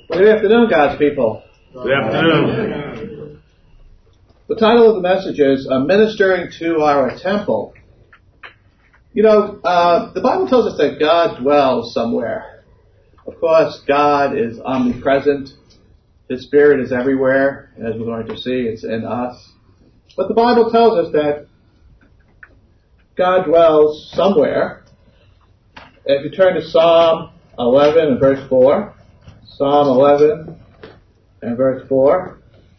Well, good afternoon, God's people. Good afternoon. The title of the message is Ministering to Our Temple. You know, the Bible tells us that God dwells somewhere. Of course, God is omnipresent. His Spirit is everywhere. As we're going to see, it's in us. But the Bible tells us that God dwells somewhere. If you turn to Psalm 11 and verse 4, Psalm 11 and verse 4.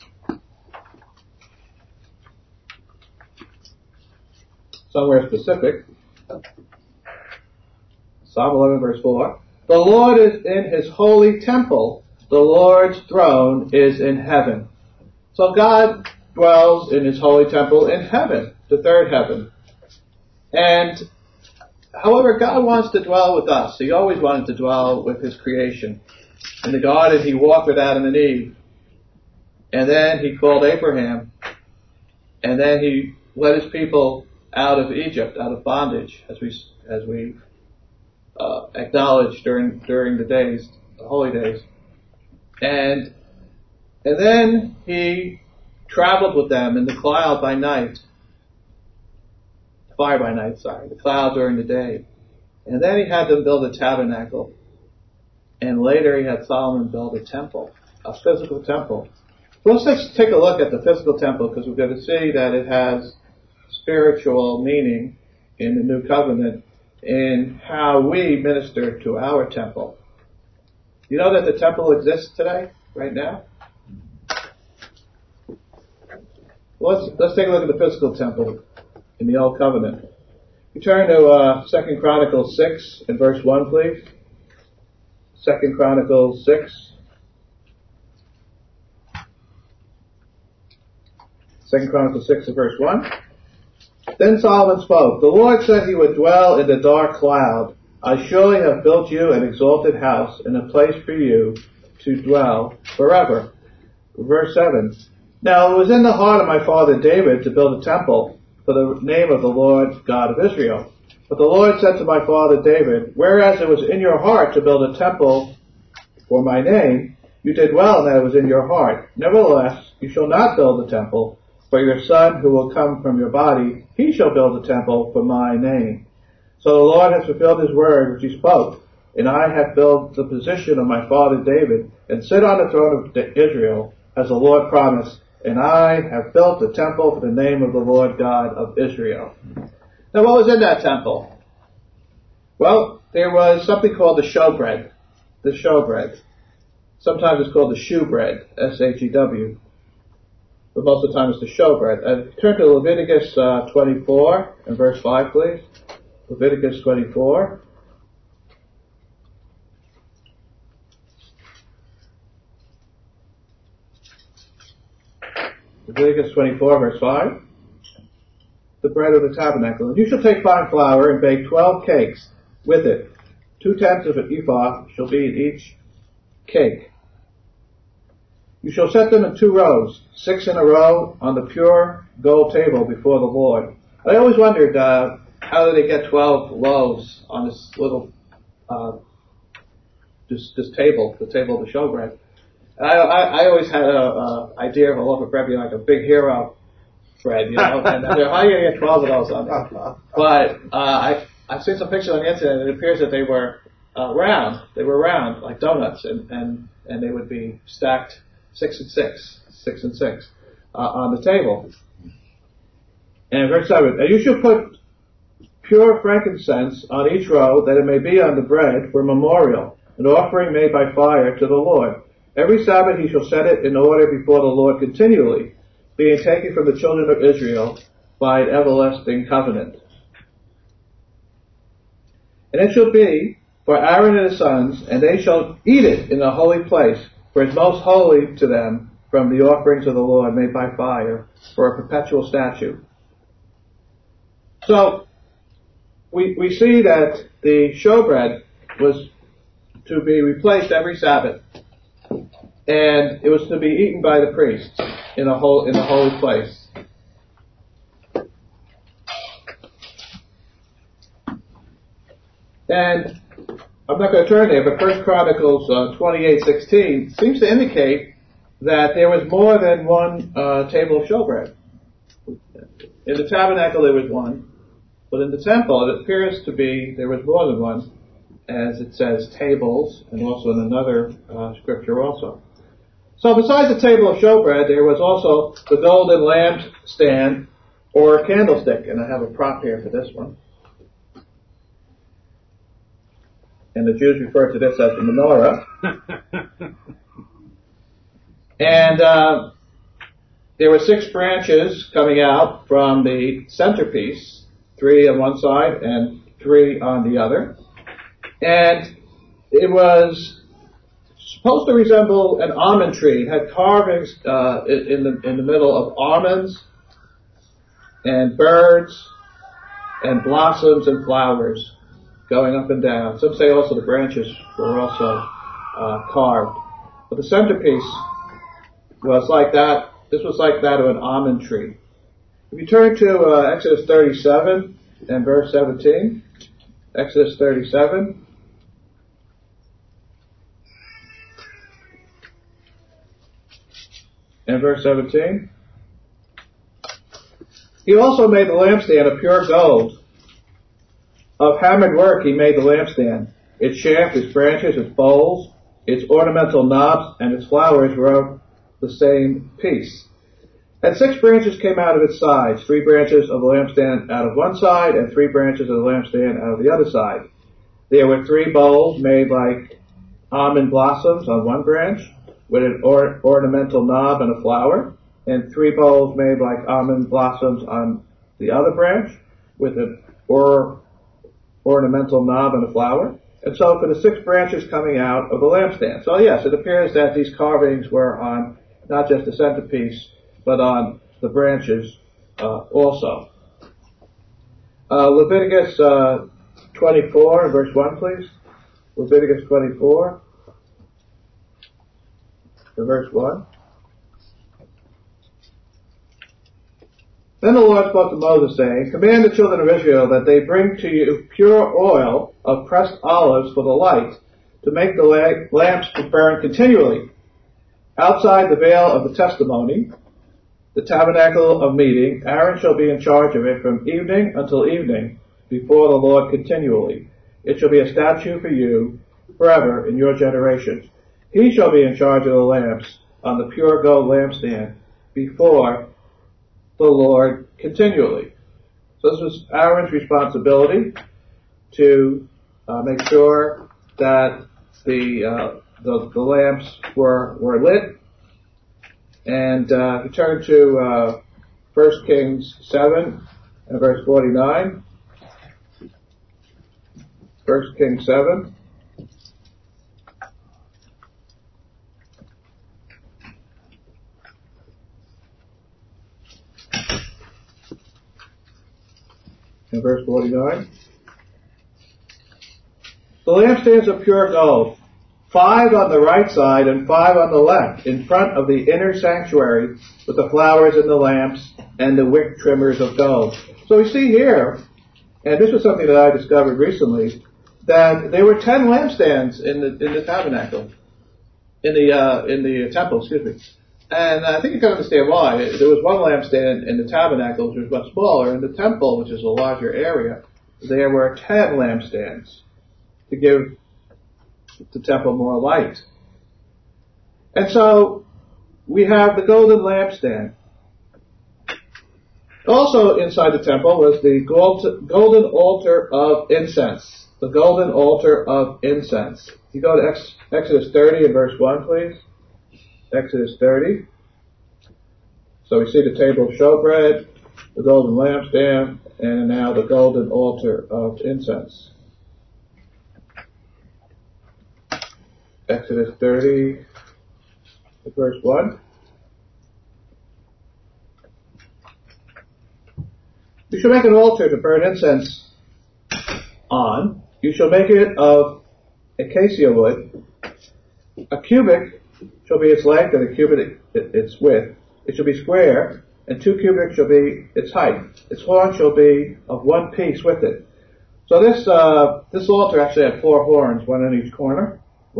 Somewhere specific. Psalm 11 verse 4. The Lord is in His holy temple. The Lord's throne is in heaven. So God dwells in His holy temple in heaven, the third heaven. And however, God wants to dwell with us. He always wanted to dwell with His creation. In the garden, He walked with Adam and Eve. And then He called Abraham. And then He led His people out of Egypt, out of bondage, as we acknowledged during the days, the holy days. And then He traveled with them in the cloud by night. Fire by night, the cloud during the day. And then He had them build a tabernacle. And later He had Solomon build a temple, a physical temple. Well, let's take a look at the physical temple, because we're going to see that it has spiritual meaning in the new covenant in how we minister to our temple. You know that the temple exists today, right now? Well, let's take a look at the physical temple in the Old Covenant. You turn to 2 Chronicles 6 and verse 1, please. 2 Chronicles 6. 2 Chronicles 6 and verse 1. Then Solomon spoke. The Lord said He would dwell in the dark cloud. I surely have built you an exalted house and a place for you to dwell forever. Verse 7. Now it was in the heart of my father David to build a temple for the name of the Lord God of Israel. But the Lord said to my father David, whereas it was in your heart to build a temple for my name, you did well that it was in your heart. Nevertheless, you shall not build a temple for your son who will come from your body. He shall build a temple for my name. So the Lord has fulfilled His word which He spoke, and I have filled the position of my father David, and sit on the throne of Israel, as the Lord promised, and I have built a temple for the name of the Lord God of Israel. Now what was in that temple? Well, there was something called the showbread. The showbread. Sometimes it's called the shewbread, S-H-E-W. But most of the time it's the showbread. Turn to Leviticus 24 and verse 5, please. Leviticus 24. Leviticus 24, verse 5. The bread of the tabernacle. And you shall take fine flour and bake 12 cakes with it. 2/10 of an ephah shall be in each cake. You shall set them in 2 rows, 6 in a row on the pure gold table before the Lord. I always wondered how did they get 12 loaves on this little this table, the table of the showbread. I always had an idea of a loaf of bread being like a big hero bread, you know, and how are you going to get 12 of those on there? But I've seen some pictures on the internet, and it appears that they were round. They were round, like donuts, and they would be stacked 6 and 6 on the table. And verse 7, and you shall put pure frankincense on each row, that it may be on the bread for memorial, an offering made by fire to the Lord. Every Sabbath he shall set it in order before the Lord continually, being taken from the children of Israel by an everlasting covenant. And it shall be for Aaron and his sons, and they shall eat it in the holy place, for it is most holy to them from the offerings of the Lord made by fire, for a perpetual statute. So, we see that the showbread was to be replaced every Sabbath, and it was to be eaten by the priests in the holy place. And a I'm not going to turn there, but 1 Chronicles 28:16 seems to indicate that there was more than one table of showbread. In the tabernacle there was one, but in the temple it appears to be there was more than one, as it says tables, and also in another scripture also. So besides the table of showbread, there was also the golden lampstand or candlestick, and I have a prop here for this one. And the Jews refer to this as the menorah. And there were 6 branches coming out from the centerpiece, 3 on one side and 3 on the other. And it was supposed to resemble an almond tree. It had carvings in the middle of almonds and birds and blossoms and flowers going up and down. Some say also the branches were also carved. But the centerpiece was like that. This was like that of an almond tree. If you turn to Exodus 37 and verse 17, Exodus 37. And verse 17. He also made the lampstand of pure gold. Of hammered work he made the lampstand. Its shaft, its branches, its bowls, its ornamental knobs, and its flowers were of the same piece. And 6 branches came out of its sides, 3 branches of the lampstand out of one side, and 3 branches of the lampstand out of the other side. There were 3 bowls made like almond blossoms on one branch, with an ornamental knob and a flower, and 3 bowls made like almond blossoms on the other branch, with an ornamental knob and a flower. And so for the 6 branches coming out of the lampstand. So yes, it appears that these carvings were on not just the centerpiece, but on the branches also. Leviticus 24, verse 1, please. Leviticus 24, verse 1. Then the Lord spoke to Moses, saying, Command the children of Israel that they bring to you pure oil of pressed olives for the light, to make the lamps to burn continually. Outside the veil of the testimony, the tabernacle of meeting, Aaron shall be in charge of it from evening until evening, before the Lord continually. It shall be a statute for you forever in your generations. He shall be in charge of the lamps on the pure gold lampstand before the Lord continually. So this was Aaron's responsibility to make sure that the lamps were lit. And if you turn to 1 Kings 7 and verse 49. 1 Kings 7. In verse 49. The lampstands of pure gold, 5 on the right side and 5 on the left, in front of the inner sanctuary, with the flowers in the lamps and the wick trimmers of gold. So we see here, and this was something that I discovered recently, that there were 10 lampstands in the tabernacle, in the temple, excuse me. And I think you can understand why. There was one lampstand in the tabernacle, which was much smaller. In the temple, which is a larger area, there were 10 lampstands to give the temple more light. And so we have the golden lampstand. Also inside the temple was the golden altar of incense. The golden altar of incense. You go to Exodus 30 and verse 1, please. Exodus 30. So we see the table of showbread, the golden lampstand, and now the golden altar of incense. Exodus 30, verse 1. You shall make an altar to burn incense on. You shall make it of acacia wood. A cubit shall be its length, and a cubit its width. It shall be square, and 2 cubits shall be its height. Its horn shall be of one piece with it. So this altar actually had 4 horns, one on each corner.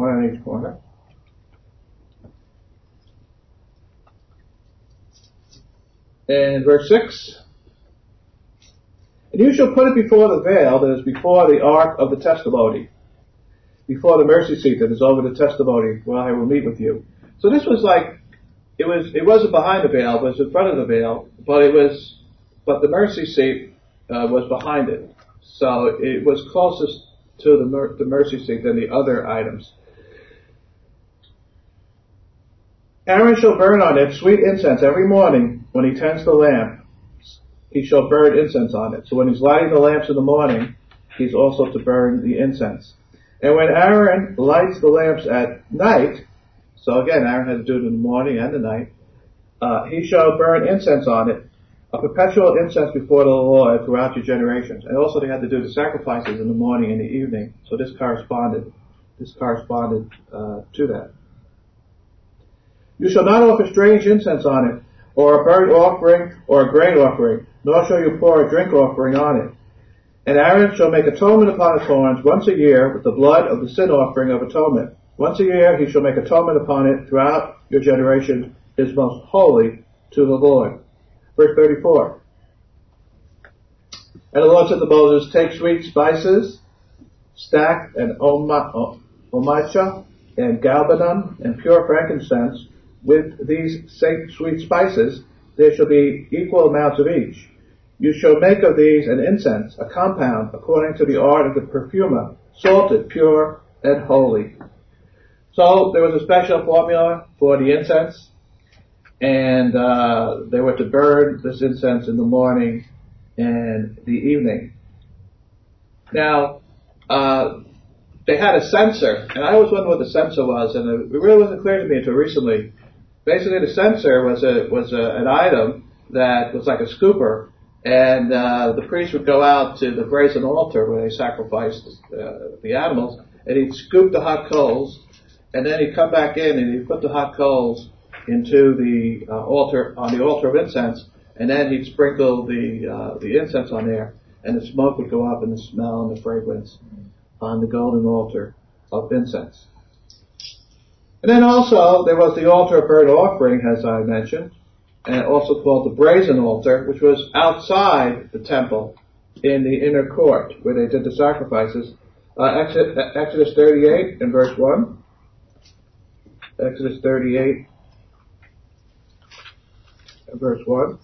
And verse 6. And you shall put it before the veil that is before the ark of the testimony, before the mercy seat that is over the testimony, where I will meet with you. So this was like, it wasn't behind the veil, it was in front of the veil, but the mercy seat was behind it. So it was closest to the mercy seat than the other items. Aaron shall burn on it sweet incense every morning when he tends the lamp. He shall burn incense on it. So when he's lighting the lamps in the morning, he's also to burn the incense. And when Aaron lights the lamps at night, so again, Aaron had to do it in the morning and the night, he shall burn incense on it, a perpetual incense before the Lord throughout your generations. And also they had to do the sacrifices in the morning and the evening. So this corresponded to that. You shall not offer strange incense on it, or a burnt offering, or a grain offering, nor shall you pour a drink offering on it. And Aaron shall make atonement upon its horns once a year with the blood of the sin offering of atonement. Once a year he shall make atonement upon it throughout your generation, is most holy to the Lord. Verse 34. And the Lord said to Moses, take sweet spices, stacks, and onycha, and galbanum, and pure frankincense. With these sweet spices, there shall be equal amounts of each. You shall make of these an incense, a compound, according to the art of the perfumer, salted, pure, and holy. So there was a special formula for the incense, and they were to burn this incense in the morning and the evening. Now, they had a censer, and I always wondered what the censer was, and it really wasn't clear to me until recently. Basically, the censer was an item that was like a scooper, and the priest would go out to the brazen altar where they sacrificed the animals, and he'd scoop the hot coals, and then he'd come back in and he'd put the hot coals into the altar, on the altar of incense, and then he'd sprinkle the incense on there, and the smoke would go up, and the smell and the fragrance on the golden altar of incense. And then also there was the altar of burnt offering, as I mentioned, and also called the brazen altar, which was outside the temple in the inner court where they did the sacrifices. Exodus 38 and verse 1. Exodus 38 and verse 1.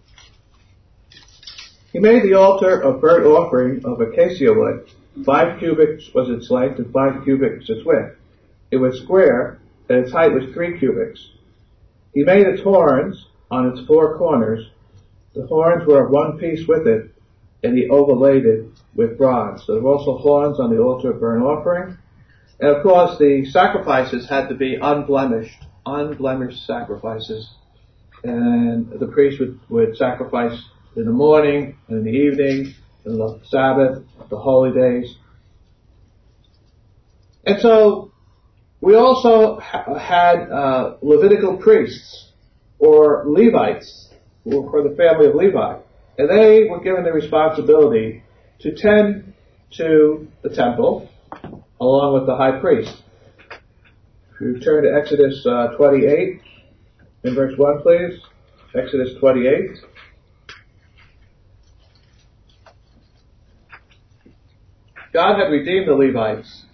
He made the altar of burnt offering of acacia wood. 5 cubits was its length and 5 cubits its width. It was square, and its height was 3 cubits. He made its horns on its 4 corners. The horns were of one piece with it, and he overlaid it with bronze. So there were also horns on the altar of burnt offering. And of course the sacrifices had to be unblemished sacrifices. And the priest would sacrifice in the morning and in the evening, in the Sabbath, the holy days. And so we also had Levitical priests, or Levites, who were for the family of Levi. And they were given the responsibility to tend to the temple, along with the high priest. If you turn to Exodus 28, in verse 1, please. Exodus 28. God had redeemed the Levites.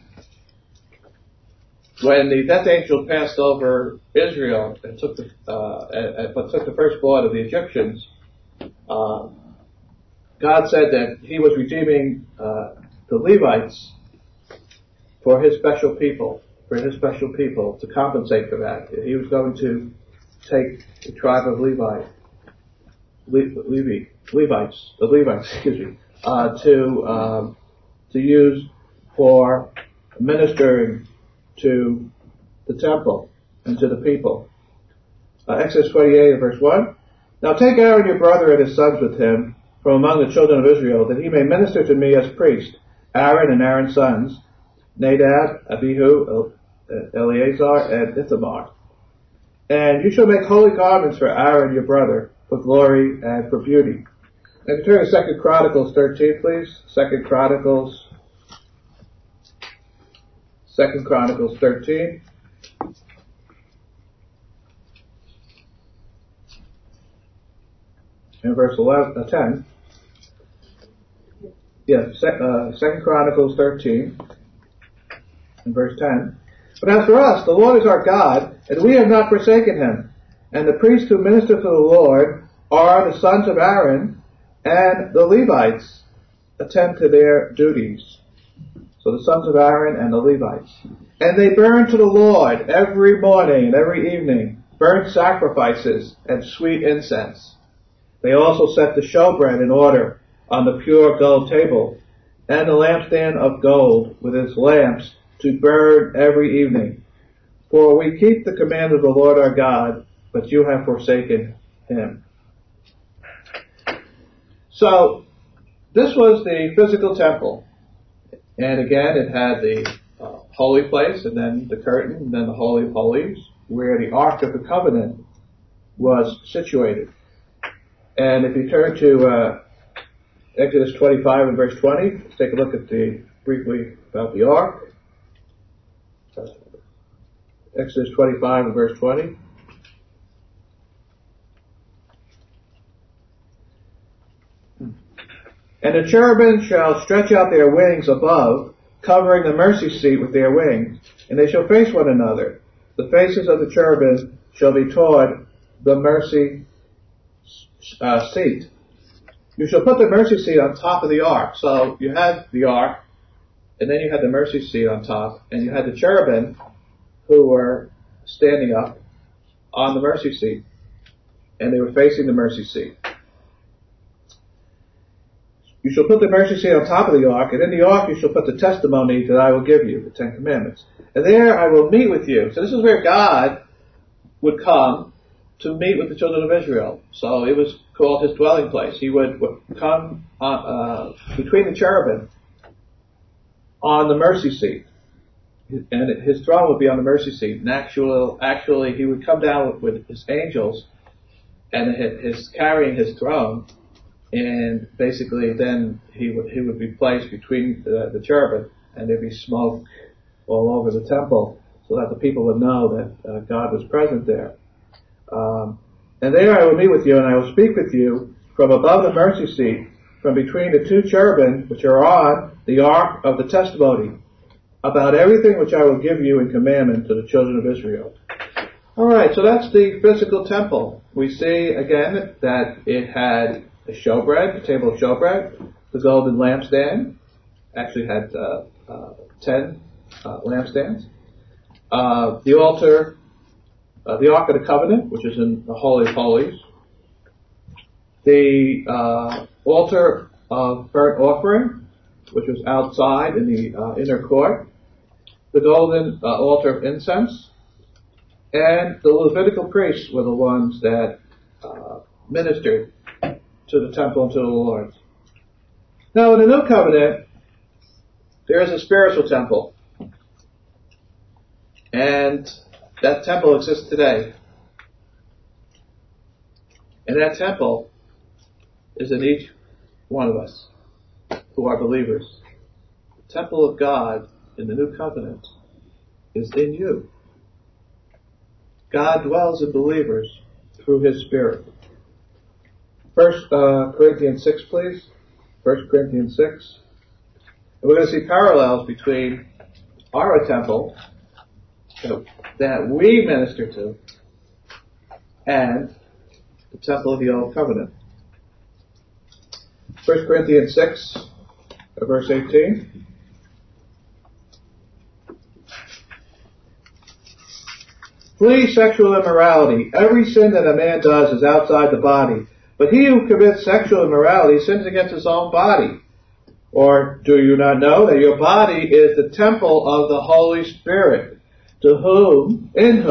When the death angel passed over Israel and took the firstborn of the Egyptians, God said that he was redeeming the Levites for his special people, to compensate for that. He was going to take the tribe of Levites, to use for ministering to the temple and to the people. Exodus 28 verse 1. Now take Aaron your brother and his sons with him from among the children of Israel, that he may minister to me as priest. Aaron and Aaron's sons, Nadab, Abihu, Eleazar, and Ithamar. And you shall make holy garments for Aaron your brother, for glory and for beauty. And turn to 2 Chronicles 13, please. 2 Chronicles 13. And verse 10. Yes, 2 Chronicles 13 and verse 10. But as for us, the Lord is our God, and we have not forsaken him. And the priests who minister to the Lord are the sons of Aaron, and the Levites attend to their duties. So the sons of Aaron and the Levites. And they burn to the Lord every morning and every evening, burnt sacrifices and sweet incense. They also set the showbread in order on the pure gold table, and the lampstand of gold with its lamps to burn every evening. For we keep the command of the Lord our God, but you have forsaken him. So, this was the physical temple. And again, it had the holy place, and then the curtain, and then the Holy of Holies, where the Ark of the Covenant was situated. And if you turn to Exodus 25 and verse 20, let's take a look at briefly about the Ark. Exodus 25 and verse 20. And the cherubim shall stretch out their wings above, covering the mercy seat with their wings, and they shall face one another. The faces of the cherubim shall be toward the mercy seat. You shall put the mercy seat on top of the ark. So you had the ark, and then you had the mercy seat on top, and you had the cherubim who were standing up on the mercy seat, and they were facing the mercy seat. You shall put the mercy seat on top of the ark, and in the ark you shall put the testimony that I will give you, the Ten Commandments. And there I will meet with you. So this is where God would come to meet with the children of Israel. So it was called his dwelling place. He would come between the cherubim on the mercy seat. And his throne would be on the mercy seat. And actually he would come down with his angels and his carrying his throne. And basically then he would be placed between the cherubim, and there'd be smoke all over the temple so that the people would know that God was present there. And there I will meet with you, and I will speak with you from above the mercy seat, from between the two cherubim which are on the ark of the testimony, about everything which I will give you in commandment to the children of Israel. Alright, so that's the physical temple. We see again that it had a showbread, a table of showbread, the golden lampstand, actually had 10 lampstands, the altar, the Ark of the Covenant, which is in the Holy of Holies, the altar of burnt offering, which was outside in the inner court, the golden altar of incense, and the Levitical priests were the ones that ministered to the temple and to the Lord. Now, in the New Covenant, there is a spiritual temple, and that temple exists today. And that temple is in each one of us who are believers. The temple of God in the New Covenant is in you. God dwells in believers through his Spirit. 1 Corinthians 6, please. 1 Corinthians 6. And we're going to see parallels between our temple that we minister to and the temple of the Old Covenant. 1 Corinthians 6, verse 18. Flee sexual immorality. Every sin that a man does is outside the body. But he who commits sexual immorality sins against his own body. Or do you not know that your body is the temple of the Holy Spirit, who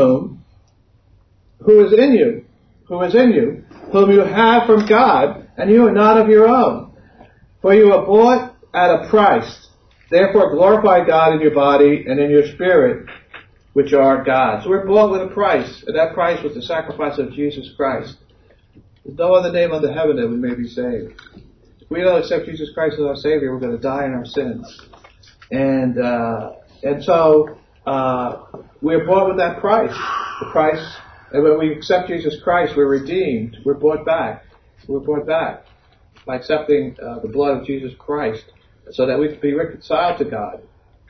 is in you, whom you have from God, and you are not of your own. For you are bought at a price. Therefore glorify God in your body and in your spirit, which are God's. So we're bought with a price, and that price was the sacrifice of Jesus Christ. There's no other name under heaven that we may be saved. If we don't accept Jesus Christ as our Savior, we're going to die in our sins. And so we're bought with that price. The price, and when we accept Jesus Christ, we're redeemed. We're bought back. We're bought back by accepting the blood of Jesus Christ so that we can be reconciled to God.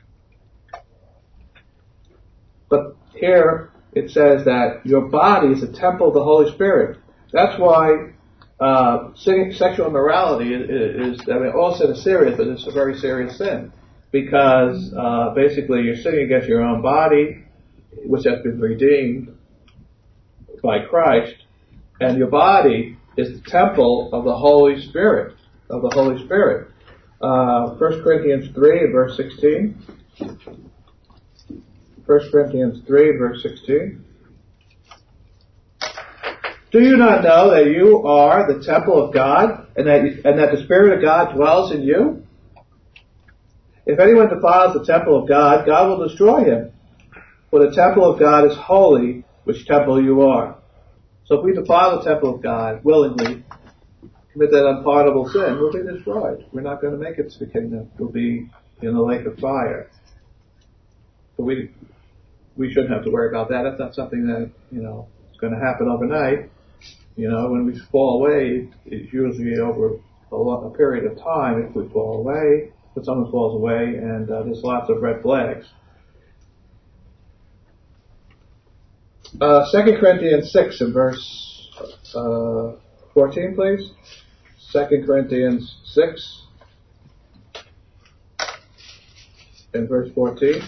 But here it says that your body is a temple of the Holy Spirit. That's why sexual immorality is, I mean, all sin is serious, but it's a very serious sin. Because basically you're sinning against your own body, which has been redeemed by Christ, and your body is the temple of the Holy Spirit, 1 Corinthians 3 and verse 16. 1 Corinthians 3 and verse 16. Do you not know that you are the temple of God, and that the Spirit of God dwells in you? If anyone defiles the temple of God, God will destroy him. For the temple of God is holy, which temple you are. So if we defile the temple of God willingly, commit that unpardonable sin, we'll be destroyed. We're not going to make it to the kingdom. We'll be in the lake of fire. But we shouldn't have to worry about that. That's not something that, is going to happen overnight. When we fall away, it's usually over a period of time if we fall away. But someone falls away, and there's lots of red flags. 2 Corinthians 6 and verse 14, please. 2 Corinthians 6 and verse 14.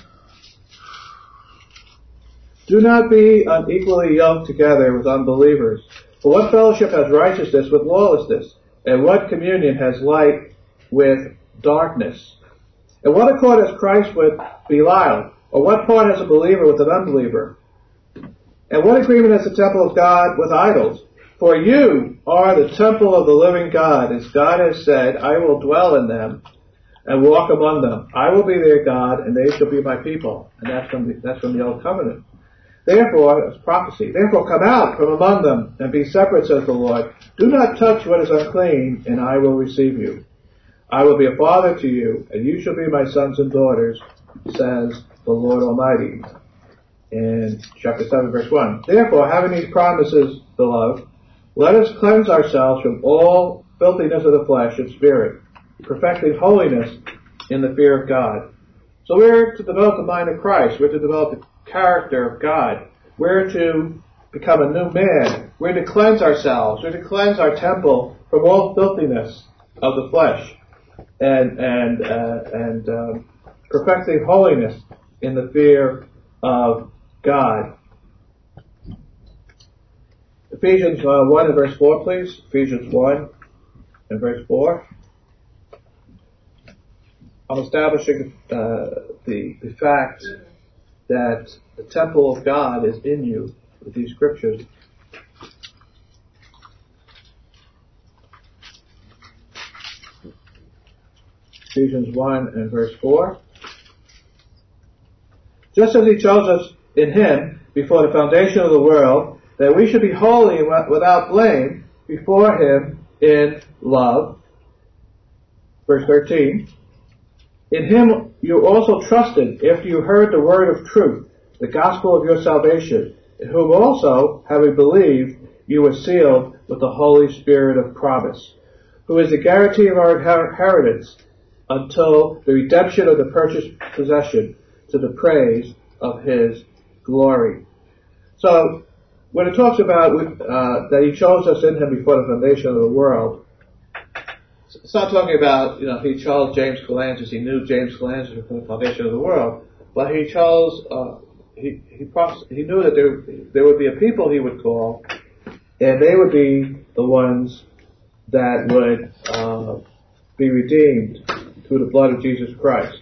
Do not be unequally yoked together with unbelievers. For what fellowship has righteousness with lawlessness? And what communion has light with darkness? And what accord has Christ with Belial? Or what part has a believer with an unbeliever? And what agreement has the temple of God with idols? For you are the temple of the living God, as God has said, I will dwell in them and walk among them. I will be their God, and they shall be my people. And that's from the Old Covenant. Therefore, it's prophecy. Therefore come out from among them and be separate, says the Lord. Do not touch what is unclean, and I will receive you. I will be a father to you, and you shall be my sons and daughters, says the Lord Almighty. In chapter 7, verse 1. Therefore, having these promises, beloved, let us cleanse ourselves from all filthiness of the flesh and spirit, perfecting holiness in the fear of God. So we're to develop the mind of Christ. We're to develop the character of God. We're to become a new man. We're to cleanse ourselves. We're to cleanse our temple from all filthiness of the flesh and perfecting holiness in the fear of God. Ephesians 1 and verse 4, please. Ephesians 1 and verse 4. I'm establishing the fact that the temple of God is in you with these scriptures. Ephesians 1 and verse 4. Just as he chose us in him before the foundation of the world, that we should be holy and without blame before him in love. Verse 13. In him you also trusted after you heard the word of truth, the gospel of your salvation, in whom also, having believed, you were sealed with the Holy Spirit of promise, who is the guarantee of our inheritance until the redemption of the purchased possession, to the praise of his glory. So, when it talks about that he chose us in him before the foundation of the world, it's not talking about, he chose James Calandras, he knew James Calandras before the foundation of the world, but he chose, he knew that there would be a people he would call, and they would be the ones that would be redeemed through the blood of Jesus Christ.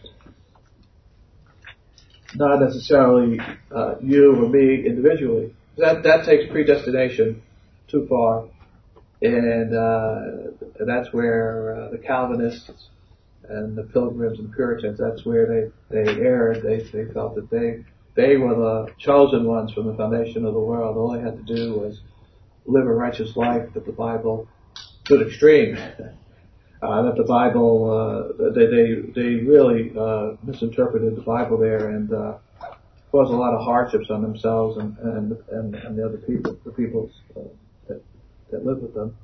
Not necessarily you or me individually. That takes predestination too far. And that's where the Calvinists and the Pilgrims and Puritans, that's where they erred. They felt that they were the chosen ones from the foundation of the world. All they had to do was live a righteous life, that the Bible, to an extreme, that the Bible, they really misinterpreted the Bible there and caused a lot of hardships on themselves and the other people, the peoples that live with them.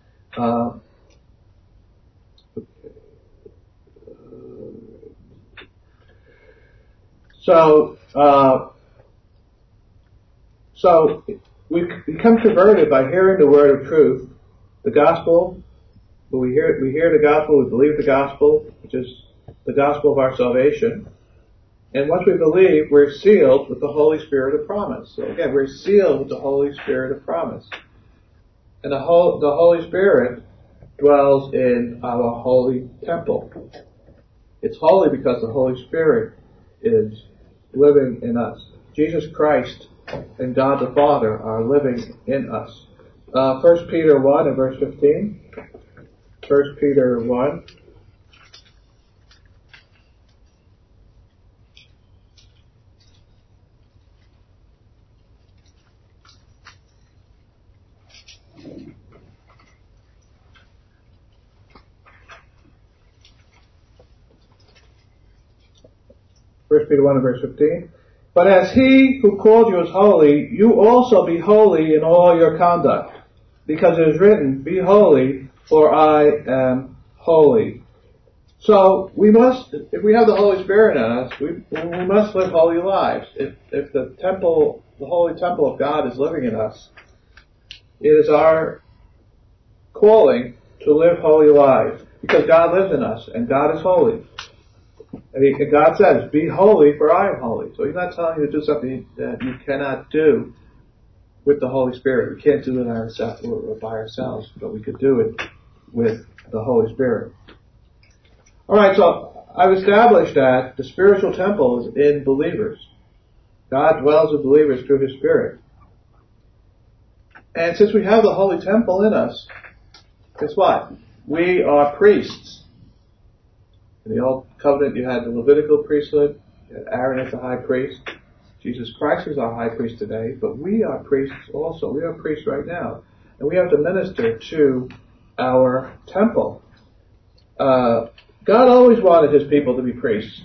So we become converted by hearing the word of truth, the gospel. When we hear the gospel, we believe the gospel, which is the gospel of our salvation. And once we believe, we're sealed with the Holy Spirit of promise. So again, we're sealed with the Holy Spirit of promise. And the Holy Spirit dwells in our holy temple. It's holy because the Holy Spirit is living in us. Jesus Christ and God the Father are living in us. 1 Peter 1 and verse 15. 1 Peter 1. First Peter 1 and verse 15. But as he who called you is holy, you also be holy in all your conduct. Because it is written, be holy, for I am holy. So we must, if we have the Holy Spirit in us, we must live holy lives. If the temple, the holy temple of God is living in us, it is our calling to live holy lives. Because God lives in us, and God is holy. And God says, be holy for I am holy. So He's not telling you to do something that you cannot do with the Holy Spirit. We can't do it by ourselves, but we could do it with the Holy Spirit. Alright, so I've established that the spiritual temple is in believers. God dwells with believers through His Spirit. And since we have the holy temple in us, guess what? We are priests. In the Old Covenant, you had the Levitical priesthood. You had Aaron as the high priest. Jesus Christ is our high priest today, but we are priests also. We are priests right now. And we have to minister to our temple. God always wanted His people to be priests.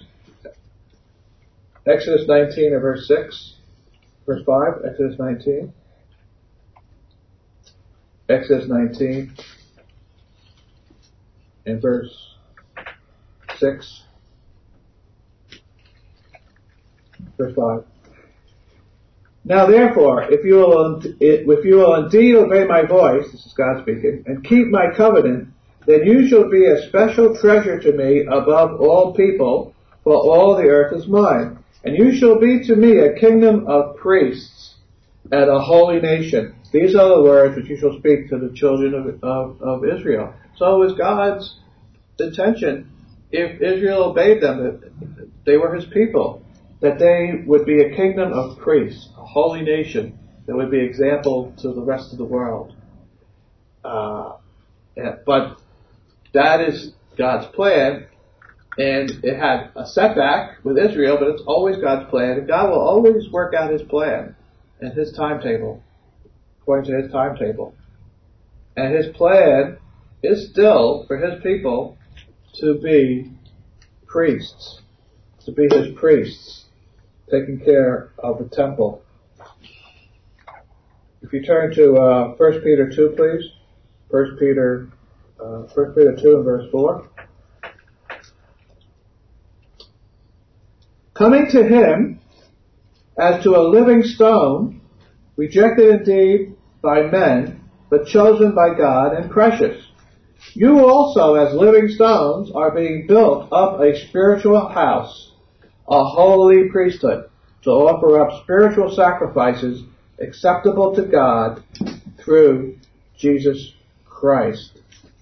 Exodus 19 and verse 6. Verse 5, Exodus 19. Exodus 19 and verse 6. Verse 5. Now therefore, if you will indeed obey my voice, this is God speaking, and keep my covenant, then you shall be a special treasure to me above all people, for all the earth is mine. And you shall be to me a kingdom of priests and a holy nation. These are the words which you shall speak to the children of Israel. So it was God's intention, if Israel obeyed them, that they were His people, that they would be a kingdom of priests, a holy nation that would be example to the rest of the world. But that is God's plan, and it had a setback with Israel, but it's always God's plan, and God will always work out His plan and His timetable, according to His timetable. And His plan is still for His people to be priests, to be His priests, taking care of the temple. If you turn to 1 Peter 2, please. 1 Peter 2 and verse 4. Coming to Him as to a living stone, rejected indeed by men, but chosen by God and precious. You also, as living stones, are being built up a spiritual house, a holy priesthood, to offer up spiritual sacrifices acceptable to God through Jesus Christ.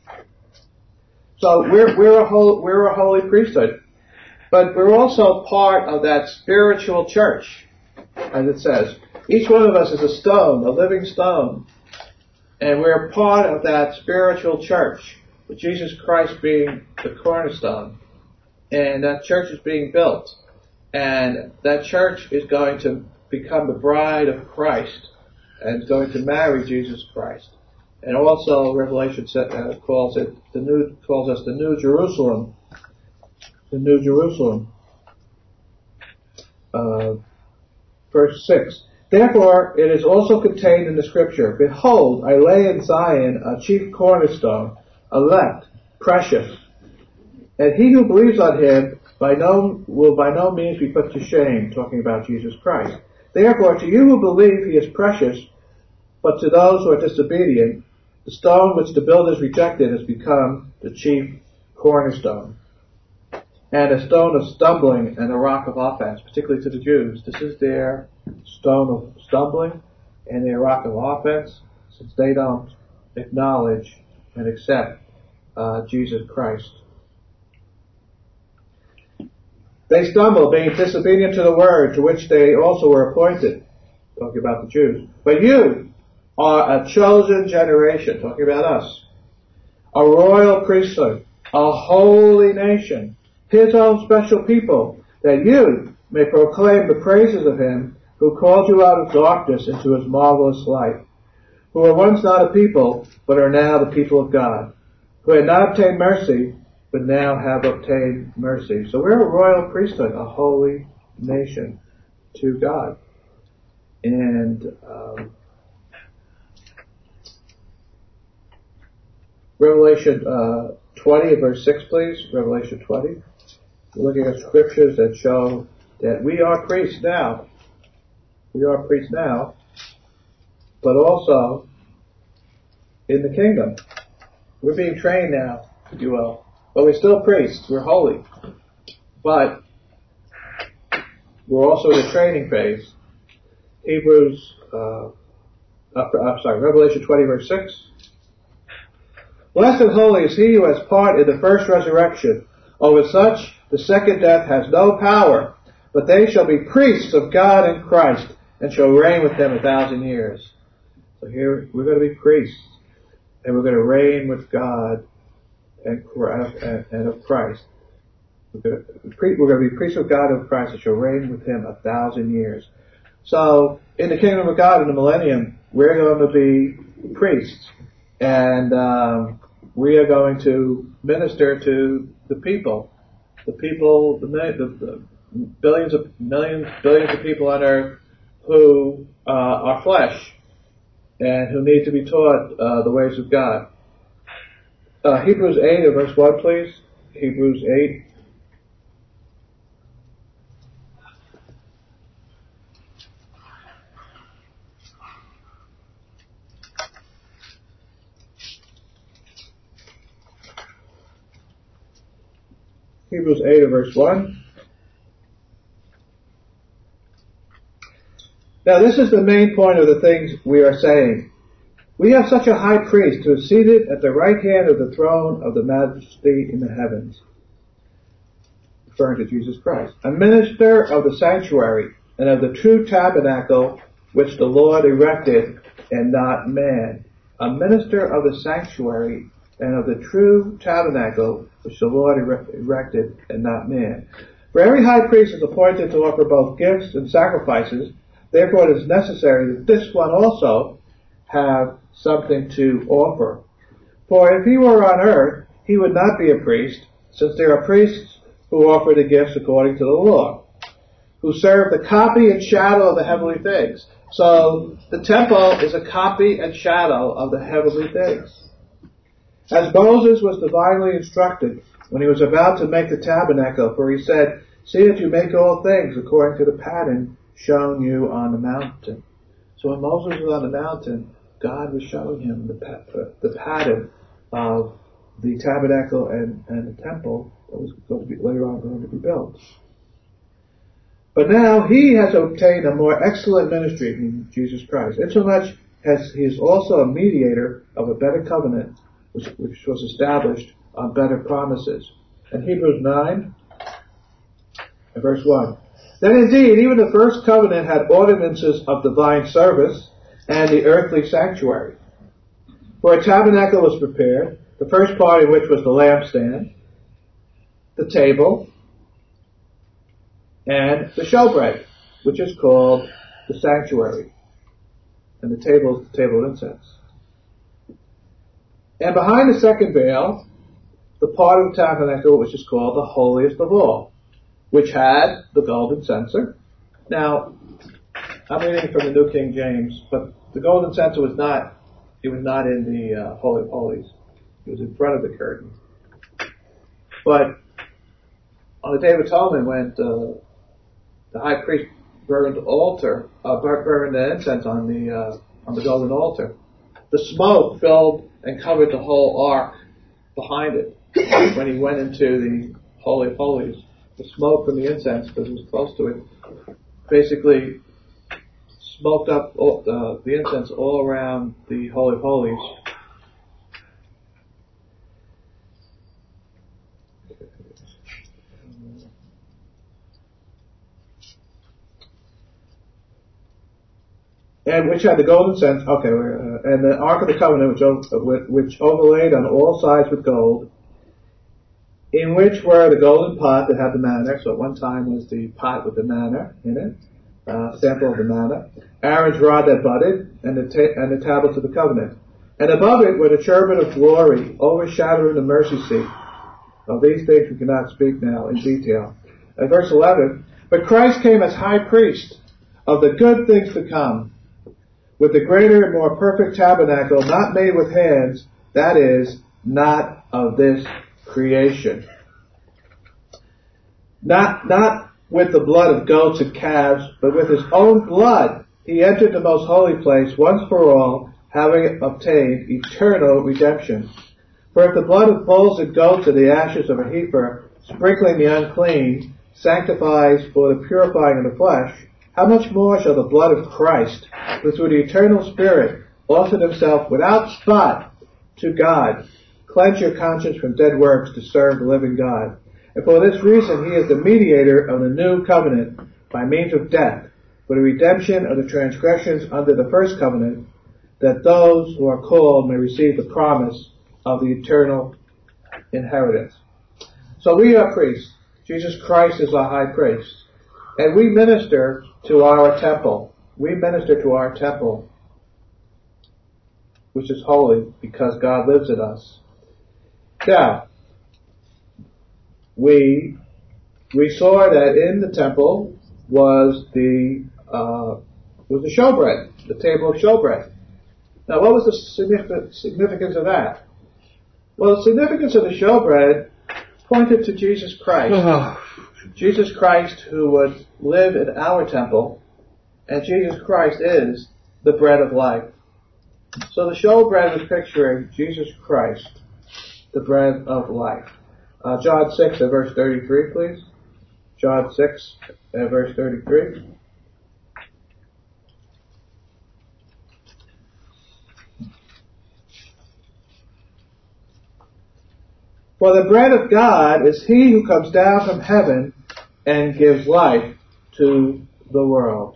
So we're a holy priesthood, but we're also part of that spiritual church, as it says. Each one of us is a stone, a living stone, and we're part of that spiritual church, with Jesus Christ being the cornerstone, and that church is being built. And that church is going to become the bride of Christ. and is going to marry Jesus Christ. And also Revelation calls us the New Jerusalem. The New Jerusalem. Verse 6. Therefore it is also contained in the scripture, behold, I lay in Zion a chief cornerstone, elect, precious. And he who believes on him will by no means be put to shame, talking about Jesus Christ. Therefore, to you who believe he is precious, but to those who are disobedient, the stone which the builders rejected has become the chief cornerstone, and a stone of stumbling and a rock of offense, particularly to the Jews. This is their stone of stumbling and their rock of offense, since they don't acknowledge and accept Jesus Christ. They stumble, being disobedient to the word to which they also were appointed, talking about the Jews. But you are a chosen generation, talking about us, a royal priesthood, a holy nation, his own special people, that you may proclaim the praises of him who called you out of darkness into his marvelous light, who were once not a people, but are now the people of God, who had not obtained mercy, but now have obtained mercy. So we're a royal priesthood, a holy nation to God. And Revelation 20, verse 6, please. Revelation 20. We're looking at scriptures that show that we are priests now. We are priests now, but also in the kingdom. We're being trained now, if you will. But we're still priests. We're holy. But we're also in the training phase. Revelation 20, verse 6. Blessed and holy is he who has part in the first resurrection. Over such, the second death has no power, but they shall be priests of God and Christ, and shall reign with them 1,000 years. So here, we're going to be priests, and we're going to reign with God and of Christ. We're going to be priests of God and of Christ, and shall reign with him 1,000 years. So, in the kingdom of God in the millennium, we're going to be priests, and we are going to minister to the people, the billions of people on earth who are flesh and who need to be taught the ways of God. Hebrews 8, verse 1, please. Hebrews 8. Hebrews 8, verse 1. Now this is the main point of the things we are saying. We have such a high priest who is seated at the right hand of the throne of the majesty in the heavens, referring to Jesus Christ, a minister of the sanctuary and of the true tabernacle which the Lord erected and not man. A minister of the sanctuary and of the true tabernacle which the Lord erected and not man. For every high priest is appointed to offer both gifts and sacrifices. Therefore it is necessary that this one also have something to offer. For if he were on earth, he would not be a priest, since there are priests who offer the gifts according to the law, who serve the copy and shadow of the heavenly things. So the temple is a copy and shadow of the heavenly things. As Moses was divinely instructed when he was about to make the tabernacle, for he said, "See that you make all things according to the pattern shown you on the mountain." So when Moses was on the mountain, God was showing him the pattern of the tabernacle and the temple that was going to be later on going to be built. But now he has obtained a more excellent ministry than Jesus Christ, insomuch as he is also a mediator of a better covenant, which was established on better promises. And Hebrews 9 and verse 1. Then indeed, even the first covenant had ordinances of divine service and the earthly sanctuary. For a tabernacle was prepared, the first part of which was the lampstand, the table, and the showbread, which is called the sanctuary. And the table is the table of incense. And behind the second veil, the part of the tabernacle which is called the holiest of all, which had the golden censer. Now, I'm reading from the New King James, but the golden censer was not in the Holy of Holies. It was in front of the curtain. But on the Day of Atonement, when the high priest burned the incense on the golden altar, the smoke filled and covered the whole ark behind it. When he went into the Holy of Holies, the smoke from the incense, because it was close to it, basically smoked up the incense all around the Holy of Holies. And which had the golden censer, and the Ark of the Covenant, which overlaid on all sides with gold, in which were the golden pot that had the manna. So at one time was the pot with the manna in it, sample of the manna. Aaron's rod that budded, and the tablets of the covenant. And above it were the cherubim of glory, overshadowing the mercy seat. Of these things we cannot speak now in detail. At verse 11, but Christ came as high priest of the good things to come, with the greater and more perfect tabernacle, not made with hands, that is, not of this creation. Not with the blood of goats and calves, but with his own blood he entered the most holy place once for all, having obtained eternal redemption. For if the blood of bulls and goats and the ashes of a heifer, sprinkling the unclean, sanctifies for the purifying of the flesh, how much more shall the blood of Christ, who through the eternal Spirit offered himself without spot to God, cleanse your conscience from dead works to serve the living God. And for this reason he is the mediator of the new covenant by means of death, for the redemption of the transgressions under the first covenant, that those who are called may receive the promise of the eternal inheritance. So we are priests. Jesus Christ is our high priest. And we minister to our temple. We minister to our temple, which is holy because God lives in us. Now, we saw that in the temple was the showbread, the table of showbread. Now, what was the significance of that? Well, the significance of the showbread pointed to Jesus Christ. Jesus Christ who would live in our temple, and Jesus Christ is the bread of life. So the showbread was picturing Jesus Christ, the bread of life. John 6 at verse 33, please. John 6 at verse 33. For the bread of God is he who comes down from heaven and gives life to the world.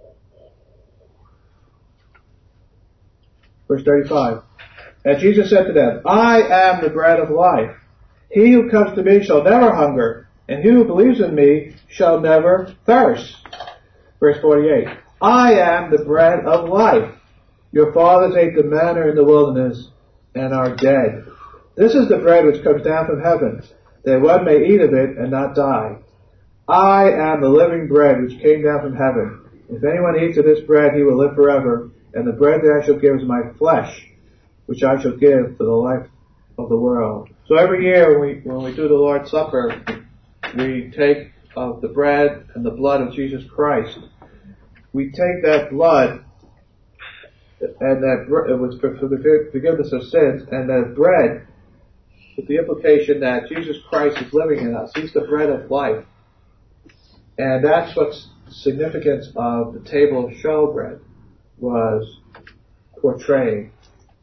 Verse 35. And Jesus said to them, I am the bread of life. He who comes to me shall never hunger, and he who believes in me shall never thirst. Verse 48. I am the bread of life. Your fathers ate the manna in the wilderness and are dead. This is the bread which comes down from heaven, that one may eat of it and not die. I am the living bread which came down from heaven. If anyone eats of this bread, he will live forever. And the bread that I shall give is my flesh, which I shall give for the life of the world. So every year when we do the Lord's Supper, we take of the bread and the blood of Jesus Christ. We take that blood and that it was for the forgiveness of sins, and that bread with the implication that Jesus Christ is living in us. He's the bread of life. And that's what's the significance of the table of showbread was portraying.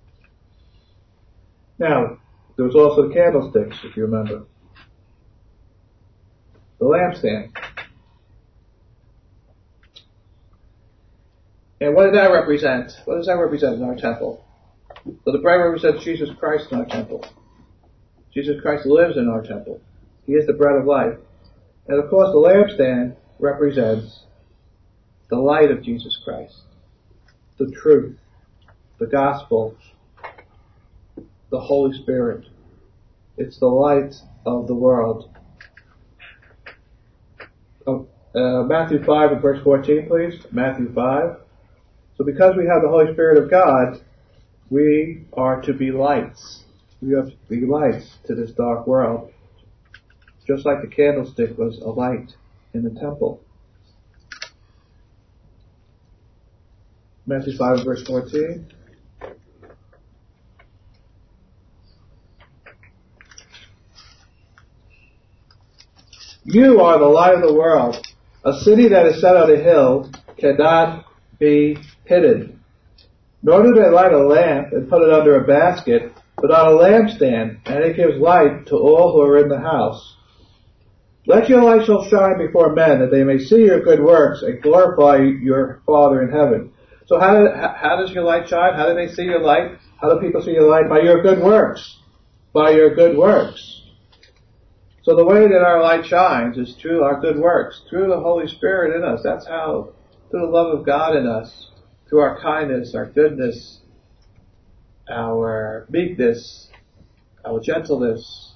Now, there was also the candlesticks, if you remember. The lampstand. And what did that represent? What does that represent in our temple? Well, the bread represents Jesus Christ in our temple. Jesus Christ lives in our temple. He is the bread of life. And of course, the lampstand represents the light of Jesus Christ. the truth, the gospel, the Holy Spirit. It's the light of the world. Matthew 5 and verse 14, please. Matthew 5. So because we have the Holy Spirit of God, we are to be lights. We are to be lights to this dark world. Just like the candlestick was a light in the temple. Matthew 5 and verse 14. You are the light of the world. A city that is set on a hill cannot be hidden. Nor do they light a lamp and put it under a basket, but on a lampstand, and it gives light to all who are in the house. Let your light so shine before men that they may see your good works and glorify your Father in heaven. So how does your light shine? How do they see your light? How do people see your light? By your good works. By your good works. So the way that our light shines is through our good works, through the Holy Spirit in us. That's how, through the love of God in us, through our kindness, our goodness, our meekness, our gentleness,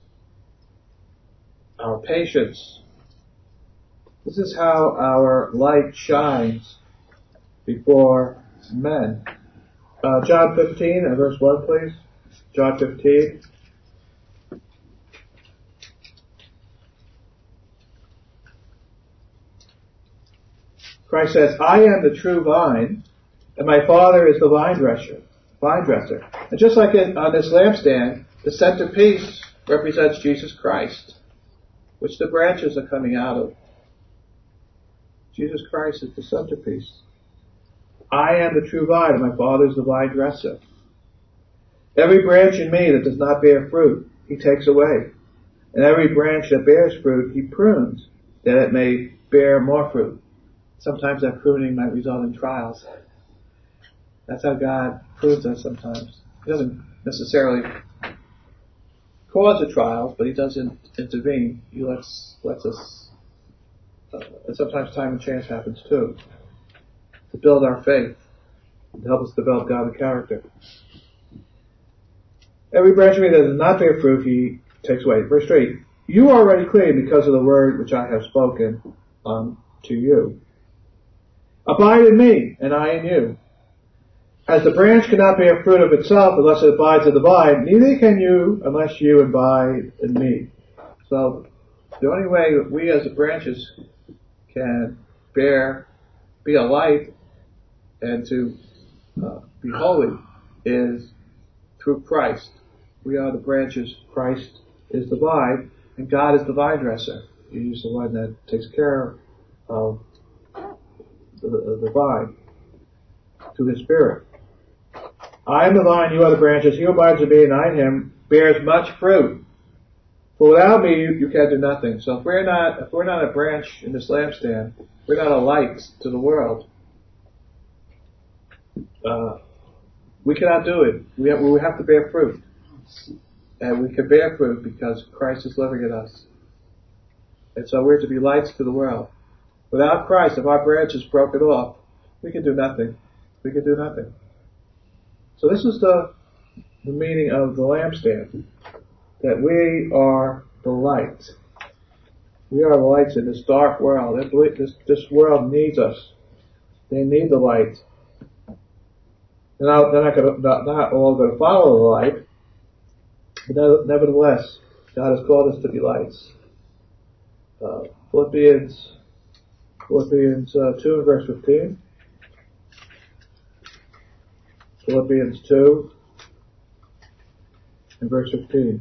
our patience. This is how our light shines before men. John 15 and verse 1, please. John 15. Christ says, I am the true vine, and my Father is the vine dresser. And just like on this lampstand, the centerpiece represents Jesus Christ, which the branches are coming out of. Jesus Christ is the centerpiece. I am the true vine, and my Father is the vine dresser. Every branch in me that does not bear fruit, he takes away. And every branch that bears fruit, he prunes, that it may bear more fruit. Sometimes that pruning might result in trials. That's how God prunes us sometimes. He doesn't necessarily cause the trials, but he doesn't intervene. He lets us, and sometimes time and chance happens too, to build our faith, to help us develop godly character. Every branch of me that does not bear fruit, he takes away. Verse 3, you are already clean because of the word which I have spoken to you. Abide in me, and I in you. As the branch cannot bear fruit of itself unless it abides in the vine, neither can you unless you abide in me. So, the only way that we as the branches can be a light, and to be holy is through Christ. We are the branches, Christ is the vine, and God is the vine dresser. He's the one that takes care of the vine through His Spirit. I am the vine, you are the branches. He who abides in me and I in him bears much fruit. For without me, you can do nothing. So if we're not a branch in this lampstand, we're not a light to the world. We cannot do it. We have to bear fruit. And we can bear fruit because Christ is living in us. And so we're to be lights to the world. Without Christ, if our branch is broken off, we can do nothing. We can do nothing. So this is the meaning of the lampstand. That we are the light. We are the lights in this dark world. This world needs us. They need the light. They're not all going to follow the light. But nevertheless, God has called us to be lights. Philippians 2 and verse 15. Philippians 2 and verse 15.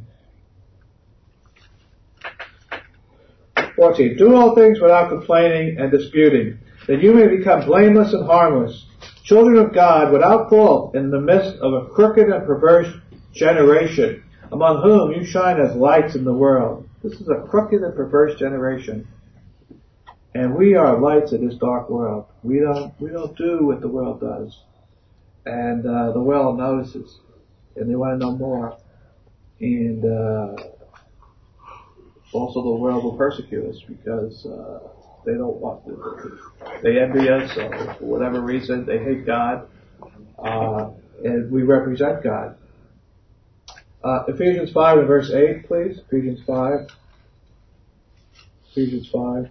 14. Do all things without complaining and disputing, that you may become blameless and harmless, children of God without fault in the midst of a crooked and perverse generation, among whom you shine as lights in the world. This is a crooked and perverse generation. And we are lights in this dark world. We don't do what the world does. And the world notices. And they want to know more. And also the world will persecute us because They don't want they envy us, or for whatever reason, they hate God, and we represent God. Ephesians 5 and verse 8, please. Ephesians 5. Ephesians 5.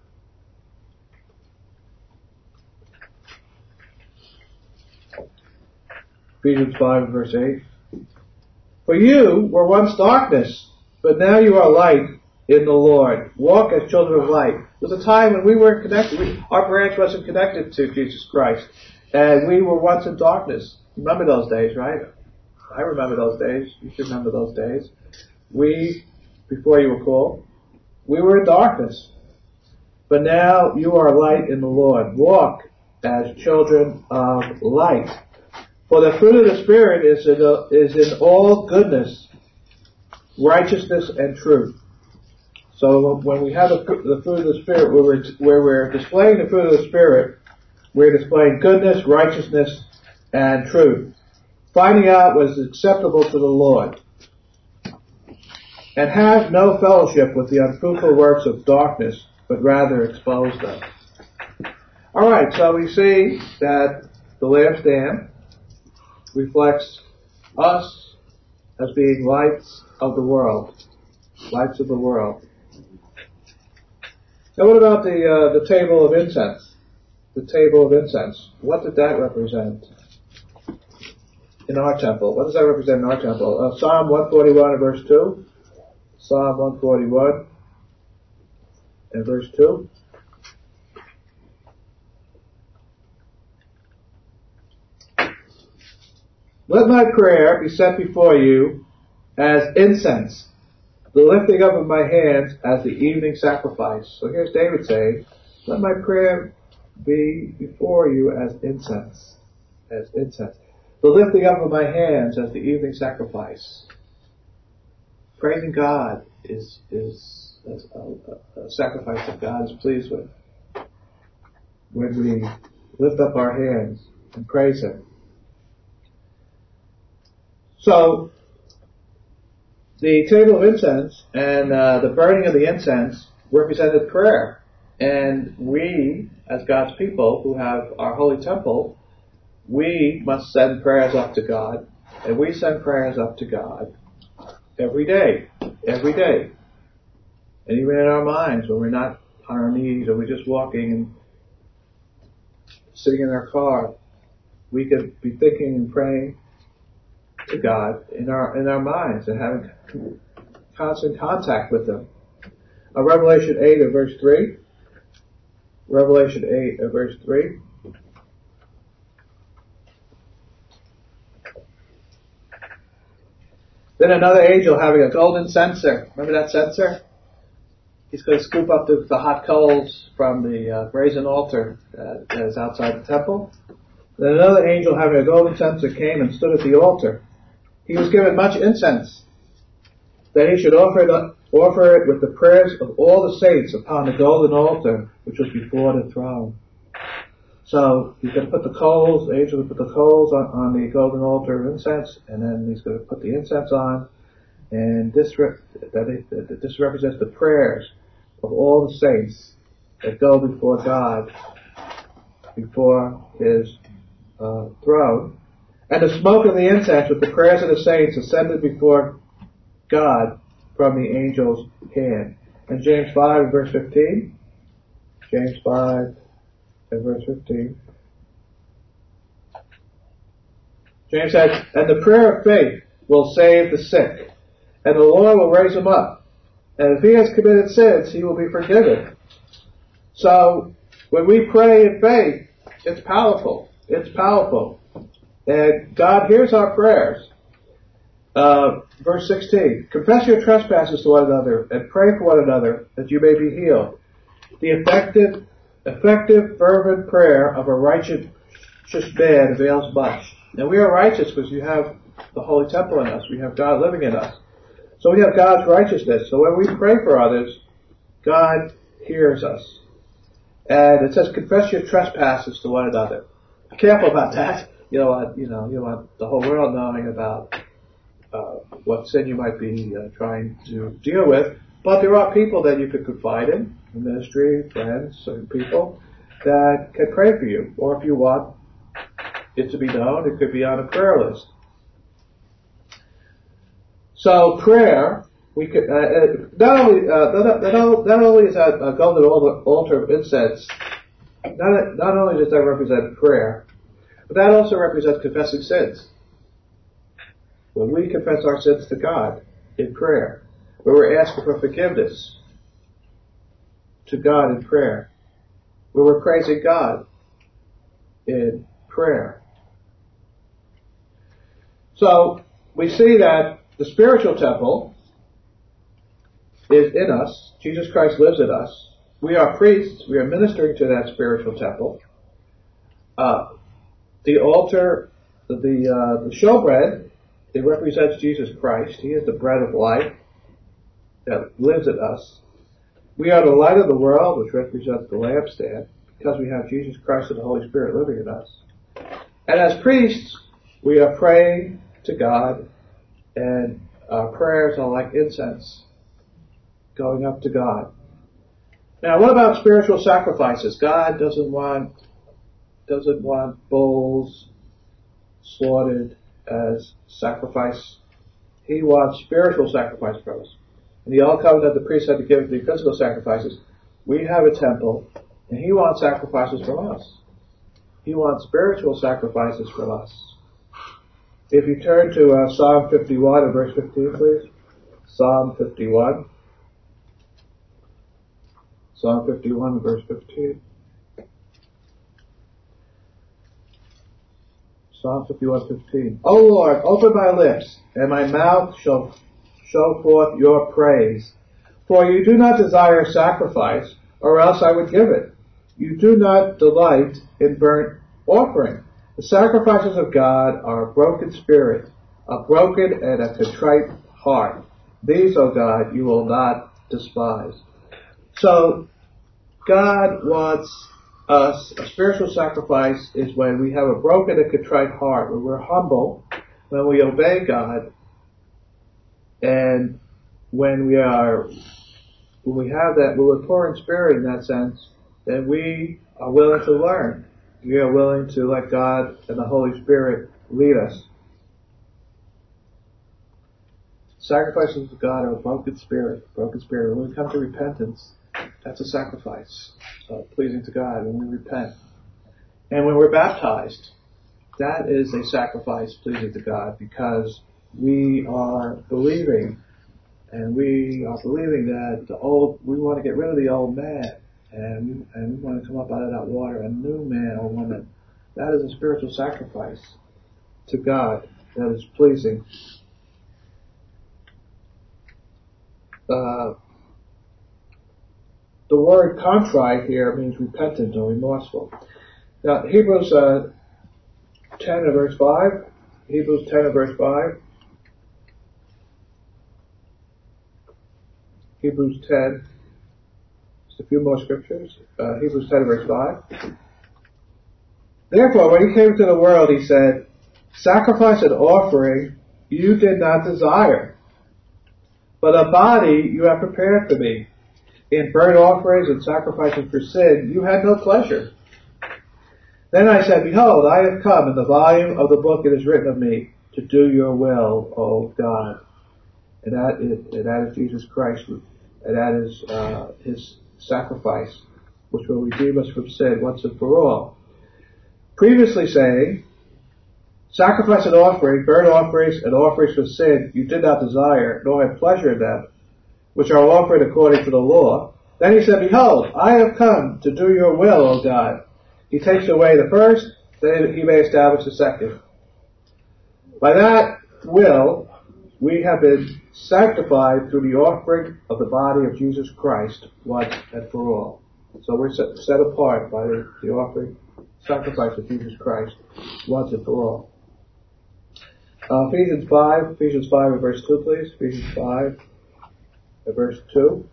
Ephesians 5 and verse 8. For you were once darkness, but now you are light in the Lord. Walk as children of light. There was a time when we weren't connected. Our branch wasn't connected to Jesus Christ. And we were once in darkness. Remember those days, right? I remember those days. You should remember those days. Before you were called, we were in darkness. But now you are light in the Lord. Walk as children of light. For the fruit of the Spirit is in all goodness, righteousness, and truth. So when we have the fruit of the Spirit, where we're displaying the fruit of the Spirit, we're displaying goodness, righteousness, and truth. Finding out what is acceptable to the Lord. And have no fellowship with the unfruitful works of darkness, but rather expose them. Alright, so we see that the lampstand reflects us as being lights of the world. Lights of the world. Now what about the table of incense? The table of incense. What did that represent in our temple? What does that represent in our temple? Psalm 141 and verse 2. Psalm 141 and verse 2. Let my prayer be set before you as incense, the lifting up of my hands as the evening sacrifice. So here's David saying, let my prayer be before you as incense. As incense. The lifting up of my hands as the evening sacrifice. Praising God is a sacrifice that God is pleased with. When we lift up our hands and praise Him. So, the table of incense and the burning of the incense represented prayer. And we, as God's people who have our holy temple, we must send prayers up to God. And we send prayers up to God every day. Every day. And even in our minds, when we're not on our knees or we're just walking and sitting in our car, we could be thinking and praying to God in our minds and having constant contact with Him. Revelation 8 and verse 3. Revelation 8 and verse 3. Then another angel having a golden censer. Remember that censer? He's going to scoop up the hot coals from the brazen altar that is outside the temple. Then another angel having a golden censer came and stood at the altar. He was given much incense, that he should offer it with the prayers of all the saints upon the golden altar which was before the throne. So he's going to put the coals, the angel will put the coals on the golden altar of incense, and then he's going to put the incense on, and this represents the prayers of all the saints that go before God, before His throne. And the smoke of the incense with the prayers of the saints ascended before God from the angel's hand. And James 5 and verse 15. James 5 and verse 15. James said, and the prayer of faith will save the sick, and the Lord will raise him up. And if he has committed sins, he will be forgiven. So, when we pray in faith, it's powerful. It's powerful. And God hears our prayers. Verse 16, confess your trespasses to one another and pray for one another that you may be healed. The effective, fervent prayer of a righteous man avails much. Now we are righteous because we have the holy temple in us. We have God living in us. So we have God's righteousness. So when we pray for others, God hears us. And it says, confess your trespasses to one another. Be careful about that. You don't want the whole world knowing about what sin you might be trying to deal with. But there are people that you could confide in ministry, friends, certain people that can pray for you. Or if you want it to be known, it could be on a prayer list. So prayer, we could not only is that a golden altar of incense, not only does that represent prayer, but that also represents confessing sins. When we confess our sins to God in prayer, when we're asking for forgiveness to God in prayer, when we're praising God in prayer. So we see that the spiritual temple is in us. Jesus Christ lives in us. We are priests. We are ministering to that spiritual temple. The altar, the showbread, it represents Jesus Christ. He is the bread of life that lives in us. We are the light of the world, which represents the lampstand, because we have Jesus Christ and the Holy Spirit living in us. And as priests, we are praying to God, and our prayers are like incense going up to God. Now, what about spiritual sacrifices? God doesn't want bulls slaughtered as sacrifice. He wants spiritual sacrifice from us. In the Old Covenant, the priests had to give the physical sacrifices. We have a temple, and He wants sacrifices from us. He wants spiritual sacrifices from us. If you turn to Psalm 51 and verse 15, please. Psalm 51. Psalm 51 verse 15. Psalm 51:15. O Lord, open my lips, and my mouth shall show forth your praise. For you do not desire sacrifice, or else I would give it. You do not delight in burnt offering. The sacrifices of God are a broken spirit, a broken and a contrite heart. These, O God, you will not despise. So, God wants us, a spiritual sacrifice is when we have a broken and contrite heart, when we're humble, when we obey God, and when we have that, when we're poor in spirit in that sense, then we are willing to learn. We are willing to let God and the Holy Spirit lead us. Sacrifices of God are a broken spirit. When we come to repentance, that's a sacrifice, pleasing to God when we repent. And when we're baptized, that is a sacrifice pleasing to God, because we are believing, and we are believing that we want to get rid of the old man, and we want to come up out of that water, a new man or woman. That is a spiritual sacrifice to God that is pleasing. The word contrite here means repentant or remorseful. Now, Hebrews 10 and verse 5. Hebrews 10 and verse 5. Hebrews 10. Just a few more scriptures. Hebrews 10 and verse 5. Therefore, when He came into the world, He said, sacrifice and offering you did not desire, but a body you have prepared for me. In burnt offerings and sacrifices for sin, you had no pleasure. Then I said, behold, I have come. In the volume of the book it is written of me, to do your will, O God. And that is Jesus Christ. And that is His sacrifice, which will redeem us from sin once and for all. Previously saying, sacrifice and offering, burnt offerings and offerings for sin, you did not desire, nor had pleasure in them, which are offered according to the law. Then He said, behold, I have come to do your will, O God. He takes away the first, then He may establish the second. By that will, we have been sanctified through the offering of the body of Jesus Christ once and for all. So we're set apart by the offering, sacrifice of Jesus Christ once and for all. Ephesians 5 and verse 2, please. Ephesians 5 and verse 2.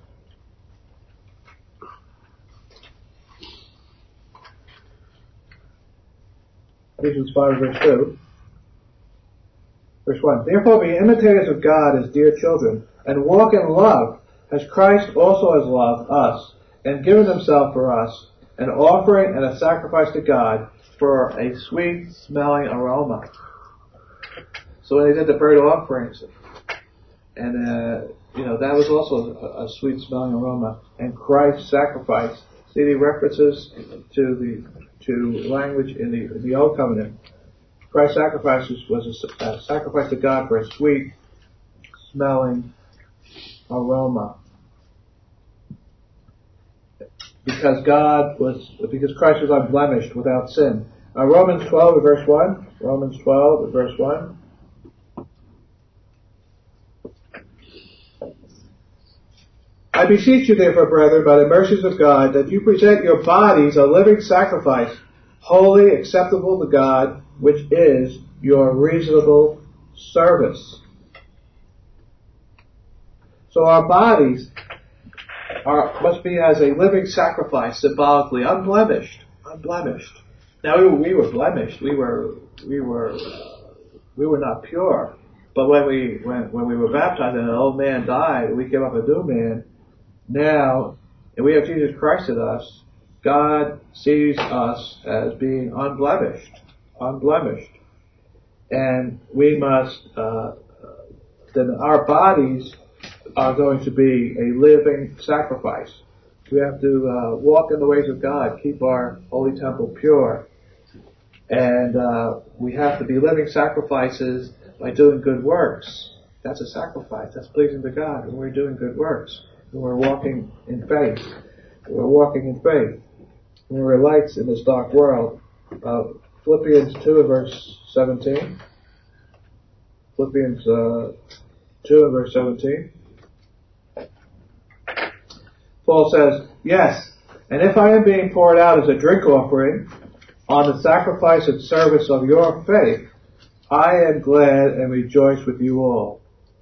Ephesians 5 verse 2. Verse 1. Therefore be imitators of God as dear children, and walk in love, as Christ also has loved us and given himself for us, an offering and a sacrifice to God for a sweet-smelling aroma. So when they did the burnt offerings, and that was also a sweet-smelling aroma, and Christ's sacrifice. See the references to language in the Old Covenant. Christ's sacrifice was a sacrifice to God for a sweet-smelling aroma. Because Christ was unblemished, without sin. Romans 12 verse 1. Romans 12 verse 1. I beseech you therefore, brethren, by the mercies of God, that you present your bodies a living sacrifice, holy, acceptable to God, which is your reasonable service. So our bodies must be as a living sacrifice, symbolically, unblemished. Now we were blemished. We were not pure. But when we were baptized and an old man died, and we came up a new man. Now, if we have Jesus Christ in us, God sees us as being unblemished, and we must. Then our bodies are going to be a living sacrifice. We have to walk in the ways of God, keep our holy temple pure, and we have to be living sacrifices by doing good works. That's a sacrifice. That's pleasing to God when we're doing good works. When we're walking in faith. When we're lights in this dark world. Philippians 2 verse 17. Philippians 2 verse 17. Paul says, yes, and if I am being poured out as a drink offering on the sacrifice and service of your faith, I am glad and rejoice with you all.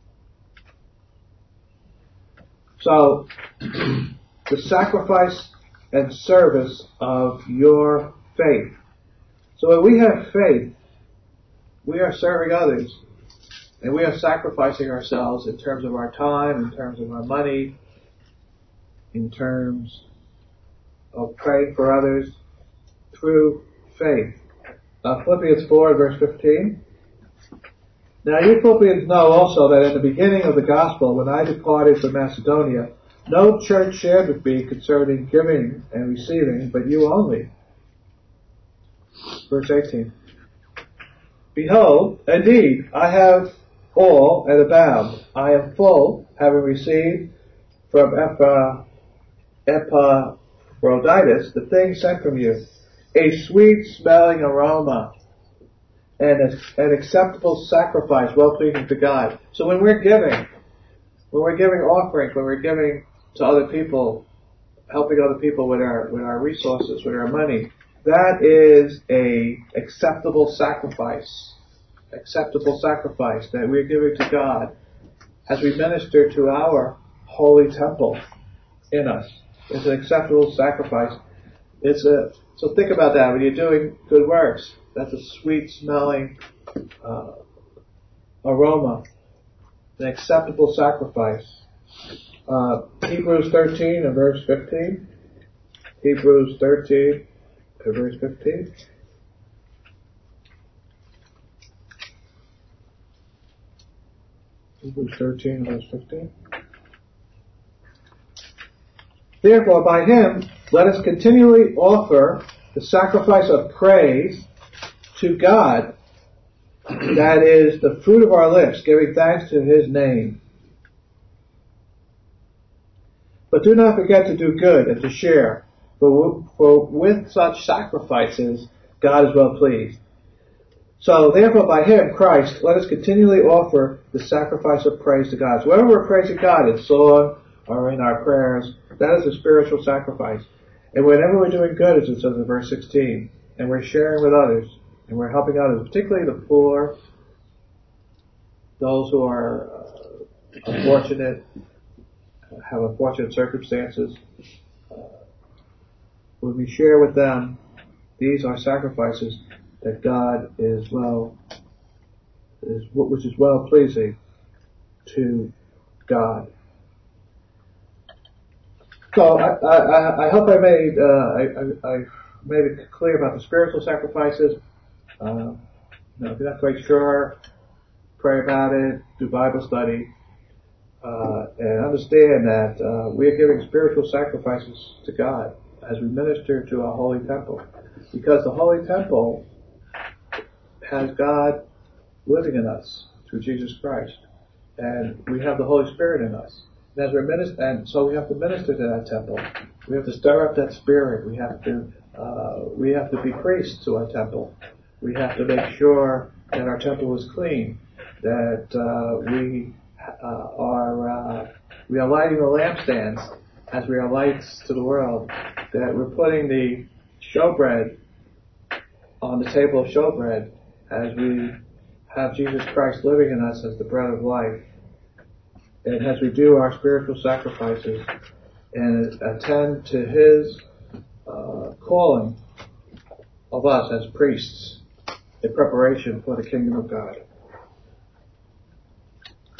So, the sacrifice and service of your faith. So when we have faith, we are serving others, and we are sacrificing ourselves in terms of our time, in terms of our money, in terms of praying for others through faith. Philippians 4 verse 15. Now you Philippians know also that in the beginning of the gospel, when I departed from Macedonia, no church shared with me concerning giving and receiving, but you only. Verse 18. Behold, indeed, I have all and abound. I am full, having received from Epaphroditus the thing sent from you, a sweet-smelling aroma, and an acceptable sacrifice, well-pleasing to God. So when we're giving offerings, when we're giving to other people, helping other people with our resources, with our money, that is a acceptable sacrifice that we're giving to God as we minister to our holy temple in us. It's an acceptable sacrifice. So think about that when you're doing good works. That's a sweet-smelling aroma, an acceptable sacrifice. Hebrews 13 and verse 15. Hebrews 13 and verse 15. Hebrews 13 and verse 15. Therefore, by him, let us continually offer the sacrifice of praise to God, that is the fruit of our lips, giving thanks to his name. But do not forget to do good and to share, for with such sacrifices God is well pleased. So therefore by him, Christ, let us continually offer the sacrifice of praise to God. So whenever we're praising God in song or in our prayers, that is a spiritual sacrifice. And whenever we're doing good, as it says in verse 16, and we're sharing with others, and we're helping others, particularly the poor, those who are unfortunate, have unfortunate circumstances, when we share with them, these are sacrifices that God which is well pleasing to God. So I hope I made it clear about the spiritual sacrifices. If you're not quite sure, pray about it, do Bible study, and understand that we are giving spiritual sacrifices to God as we minister to our holy temple, because the holy temple has God living in us through Jesus Christ, and we have the Holy Spirit in us. And as and so we have to minister to that temple. We have to stir up that spirit. We have to be priests to our temple. We have to make sure that our temple is clean, that we are lighting the lampstands as we are lights to the world, that we're putting the showbread on the table of showbread as we have Jesus Christ living in us as the bread of life, and as we do our spiritual sacrifices and attend to His calling of us as priests in preparation for the kingdom of God.